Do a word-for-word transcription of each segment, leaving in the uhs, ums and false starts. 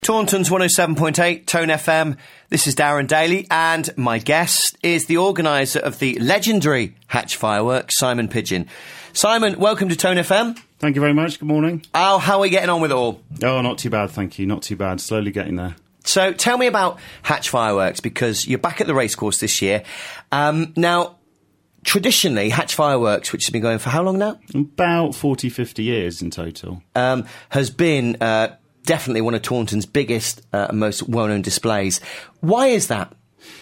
Taunton's one oh seven point eight, Tone F M. This is Darren Daly, and my guest is the organiser of the legendary Hatch Fireworks, Simon Pidgeon. Simon, welcome to Tone F M. Thank you very much. Good morning. Oh, how are we getting on with it all? Oh, not too bad, thank you. Not too bad. Slowly getting there. So, tell me about Hatch Fireworks, because you're back at the racecourse this year. Um, now, traditionally, Hatch Fireworks, which has been going for how long now? About forty, fifty years in total. Um, has been... Uh, Definitely one of Taunton's biggest uh, and most well-known displays. Why is that?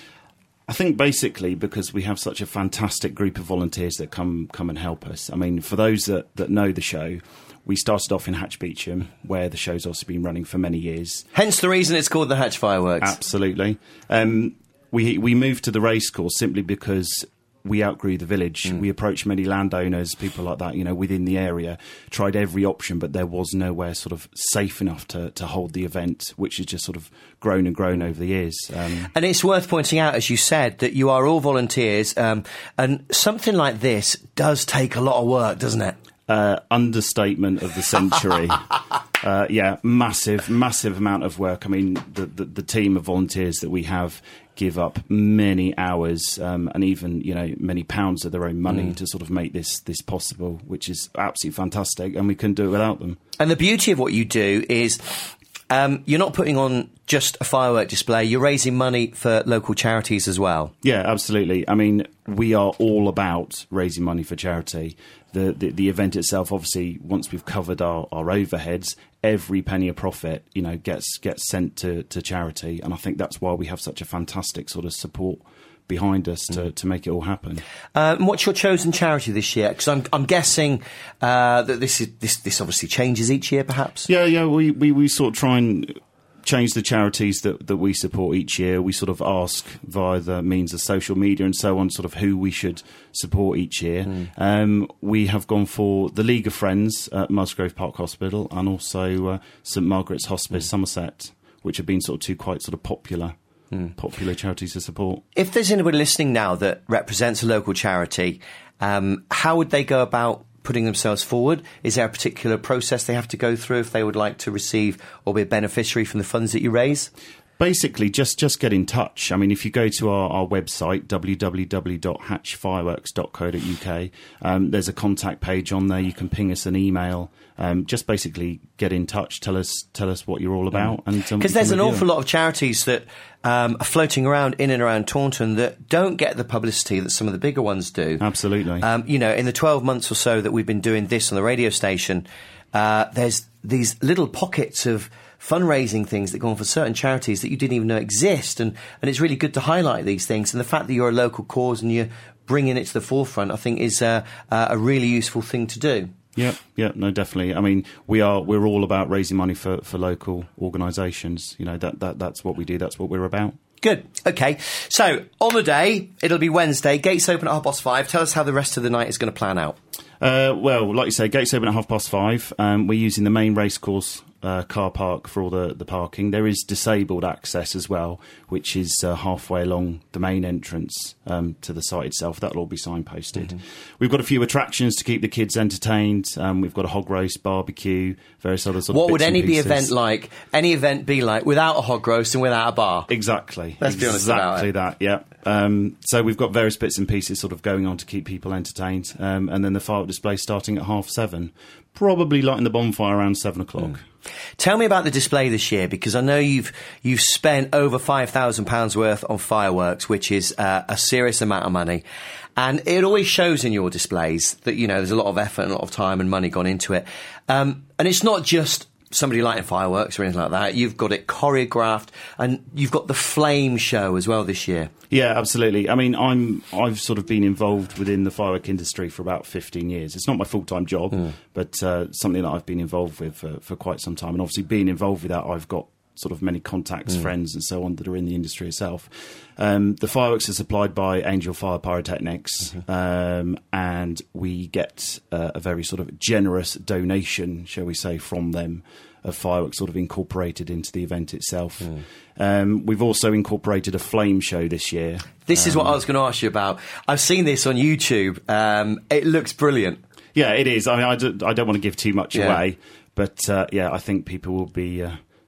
I think basically because we have such a fantastic group of volunteers that come come and help us. I mean, for those that, that know the show, we started off in Hatch Beecham, where the show's also been running for many years. Hence the reason it's called the Hatch Fireworks. Absolutely. Um, we we moved to the racecourse simply because we outgrew the village. Mm. We approached many landowners, people like that, you know, within the area, tried every option, but there was nowhere sort of safe enough to, to hold the event, which has just sort of grown and grown over the years. Um, and it's worth pointing out, as you said, that you are all volunteers, um, and something like this does take a lot of work, doesn't it? Uh, understatement of the century. uh, yeah, massive, massive amount of work. I mean, the, the, the team of volunteers that we have give up many hours um, and even, you know, many pounds of their own money mm. to sort of make this this possible, which is absolutely fantastic, and we couldn't do it without them. And the beauty of what you do is um, you're not putting on just a firework display, you're raising money for local charities as well. Yeah, absolutely. I mean, we are all about raising money for charity. The, the the event itself, obviously, once we've covered our, our overheads, every penny of profit, you know, gets gets sent to, to charity, and I think that's why we have such a fantastic sort of support behind us to, mm. to make it all happen. Uh, and what's your chosen charity this year? Because I'm I'm guessing uh, that this is this this obviously changes each year, perhaps. Yeah, yeah, we we, we sort of try and change the charities that, that we support each year. We sort of ask via the means of social media and so on, sort of who we should support each year. Mm. Um, we have gone for the League of Friends at Musgrove Park Hospital and also uh, St Margaret's Hospice, mm. Somerset, which have been sort of two quite sort of popular mm. popular charities to support. If there's anybody listening now that represents a local charity, um, how would they go about putting themselves forward? Is there a particular process they have to go through if they would like to receive or be a beneficiary from the funds that you raise? Basically, just, just get in touch. I mean, if you go to our, our website, w w w dot hatch fireworks dot co dot u k, um, there's a contact page on there. You can ping us an email. Um, just basically get in touch. Tell us tell us what you're all about. Because um, there's an awful lot of charities that um, are floating around in and around Taunton that don't get the publicity that some of the bigger ones do. Absolutely. Um, you know, in the twelve months or so that we've been doing this on the radio station, uh, there's these little pockets of fundraising things that go on for certain charities that you didn't even know exist, and, and it's really good to highlight these things, and the fact that you're a local cause and you're bringing it to the forefront, I think, is uh, uh, a really useful thing to do. Yeah, yeah, no, definitely. I mean, we are we're all about raising money for, for local organisations. You know, that, that that's what we do. That's what we're about. Good. Okay. So on the day, it'll be Wednesday. Gates open at half past five. Tell us how the rest of the night is going to plan out. Uh, well, like you say, gates open at half past five. Um, we're using the main racecourse uh, car park for all the, the parking. There is disabled access as well, which is uh, halfway along the main entrance um, to the site itself. That'll all be signposted. Mm-hmm. We've got a few attractions to keep the kids entertained. Um, we've got a hog roast, barbecue, various other sort of What would bits and any be pieces. event like? Any event be like without a hog roast and without a bar? Exactly. Let's be honest about it. Exactly that. Yeah. Um, so we've got various bits and pieces sort of going on to keep people entertained, um, and then the firework display starting at half seven. Probably lighting the bonfire around seven o'clock. Mm. Tell me about the display this year, because I know you've you've spent over five thousand pounds worth on fireworks, which is uh, a serious amount of money. And it always shows in your displays that, you know, there's a lot of effort and a lot of time and money gone into it. Um, and it's not just somebody lighting fireworks or anything like that. You've got it choreographed, and you've got the flame show as well this year. Yeah, absolutely. I mean, I'm I've sort of been involved within the firework industry for about fifteen years. It's not my full-time job, mm. but uh, something that I've been involved with for, for quite some time. And obviously, being involved with that, I've got sort of many contacts, mm. friends and so on that are in the industry itself. Um, the fireworks are supplied by Angel Fire Pyrotechnics, mm-hmm. um, and we get uh, a very sort of generous donation, shall we say, from them, of fireworks sort of incorporated into the event itself. Mm. Um, we've also incorporated a flame show this year. This um, is what I was going to ask you about. I've seen this on YouTube. Um, it looks brilliant. Yeah, it is. I mean, I, do, I don't want to give too much yeah. away, but uh, yeah, I think people will be uh,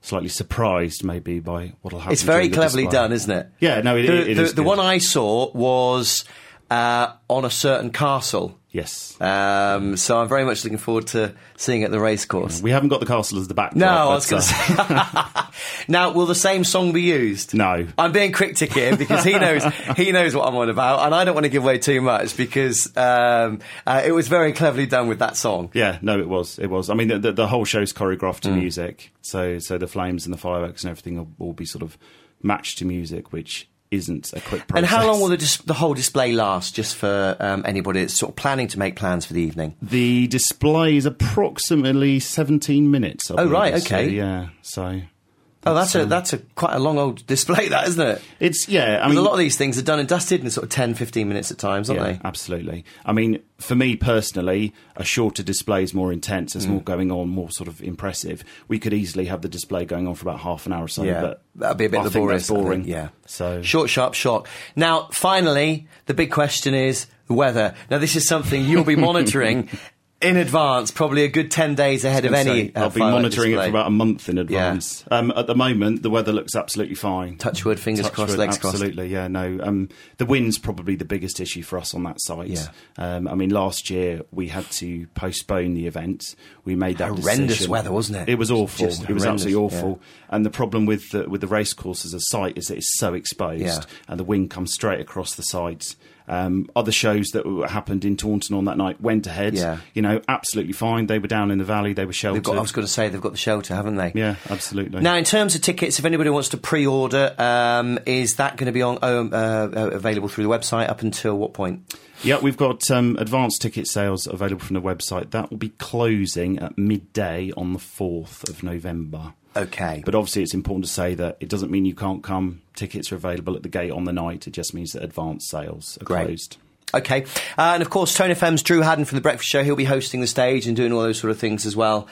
slightly surprised maybe by what'll happen. It's very during the cleverly display. done, isn't it? Yeah, no, it, the, it the, is. The good. one I saw was uh, on a certain castle. Yes. Um, so I'm very much looking forward to seeing it at the racecourse. We haven't got the castle as the backdrop. No, I but, was going to uh, say. Now, will the same song be used? No. I'm being cryptic here because he knows he knows what I'm on about, and I don't want to give away too much because um, uh, it was very cleverly done with that song. Yeah, no, it was. It was. I mean, the, the, the whole show's choreographed to mm. music, so so the flames and the fireworks and everything will all be sort of matched to music, which isn't a quick process. And how long will the, dis- the whole display last, just for um, anybody that's sort of planning to make plans for the evening? The display is approximately seventeen minutes. I oh, right, believe. okay. So, yeah, so... Oh, that's um, a that's a quite a long old display, that, isn't it? It's, yeah, I mean... mean... a lot of these things are done and dusted in sort of ten, fifteen minutes at times, aren't yeah, they? Absolutely. I mean, for me personally, a shorter display is more intense, there's mm. more going on, more sort of impressive. We could easily have the display going on for about half an hour or so, yeah, but... that'd be a bit I laborious. think that's boring. Yeah. So... Short, sharp, short. Now, finally, the big question is the weather. Now, this is something you'll be monitoring in advance, probably a good ten days ahead of any. Say, I'll uh, be monitoring display. it for about a month in advance. Yeah. Um, at the moment, the weather looks absolutely fine. Touch wood, fingers Touch crossed, wood, legs absolutely, crossed. yeah, no. Um, the wind's probably the biggest issue for us on that site. Yeah. Um, I mean, last year we had to postpone the event. We made that horrendous decision. weather, wasn't it? It was awful. Just it was absolutely horrendous, awful. Yeah. And the problem with the, with the racecourse as a site is that it's so exposed, yeah. and the wind comes straight across the sides. Um, other shows that happened in Taunton on that night went ahead. Yeah. You know, absolutely fine. They were down in the valley. They were sheltered. Got, I was going to say they've got the shelter, haven't they? Yeah, absolutely. Now, in terms of tickets, if anybody wants to pre-order, um, is that going to be on um, uh, available through the website up until what point? Yeah, we've got um, advanced ticket sales available from the website. That will be closing at midday on the fourth of November. Okay. But obviously it's important to say that it doesn't mean you can't come. Tickets are available at the gate on the night. It just means that advanced sales are Great. closed. Okay. Uh, and of course, Tone F M's Drew Haddon from The Breakfast Show. He'll be hosting the stage and doing all those sort of things as well.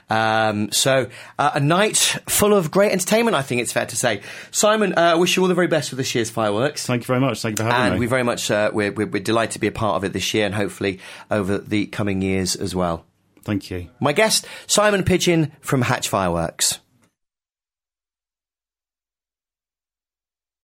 Um, so, uh, a night full of great entertainment, I think it's fair to say. Simon, I uh, wish you all the very best for this year's fireworks. Thank you very much. Thank you for having and me. we very much, uh, we're, we're, we're delighted to be a part of it this year and hopefully over the coming years as well. Thank you. My guest, Simon Pidgeon from Hatch Fireworks.